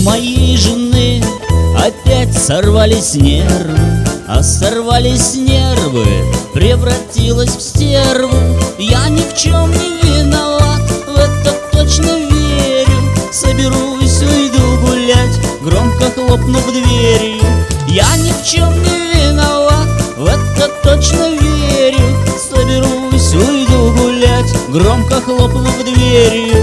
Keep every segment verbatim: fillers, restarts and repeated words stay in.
моей жены опять сорвались нервы, а сорвались нервы, превратилась в стерву. Я ни в чем не виноват, в это точно верю. Соберусь, уйду гулять, громко хлопнув дверью. Я ни в чем не виноват, в это точно верю. Соберусь, уйду гулять, громко хлопнув дверью.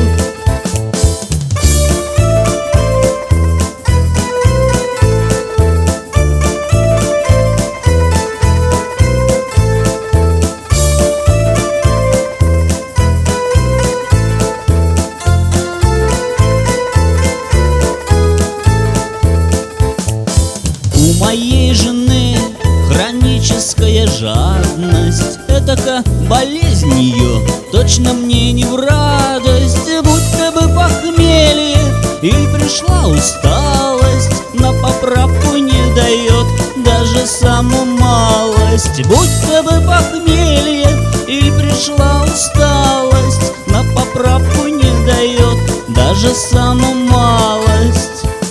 У моей жены хроническая жадность, этака болезнь ее точно мне не в радость. Будь-то бы похмелье или пришла усталость, на поправку не дает даже самую малость. Будь-то бы похмелье или пришла усталость, на поправку не дает даже самую малость.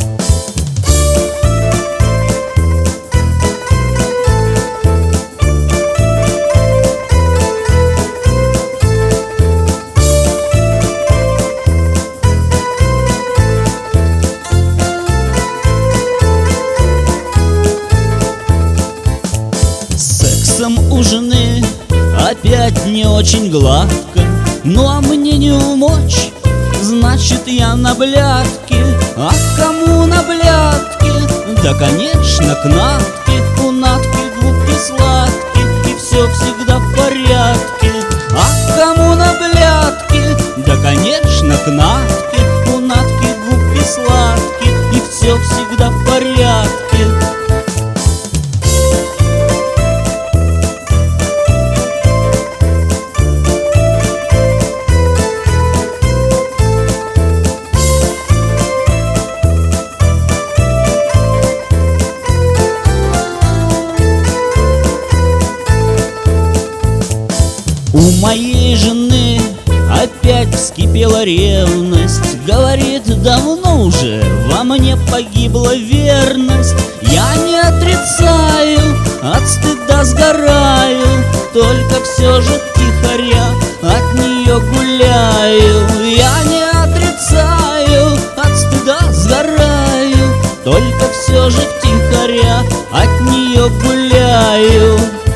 У жены опять не очень гладко, ну а мне не умочь, значит я на блядке. А кому на блядке? Да, конечно, к Натке. У Натки губки сладкие, и все всегда в порядке. А кому на блядке? Да, конечно, к Натке. У Натки губки сладкие, и все всегда в порядке. У моей жены опять вскипела ревность. Говорит, давно уже во мне погибла верность. Я не отрицаю, от стыда сгораю, только все же втихаря от нее гуляю. Я не отрицаю, от стыда сгораю, только все же втихаря от нее гуляю.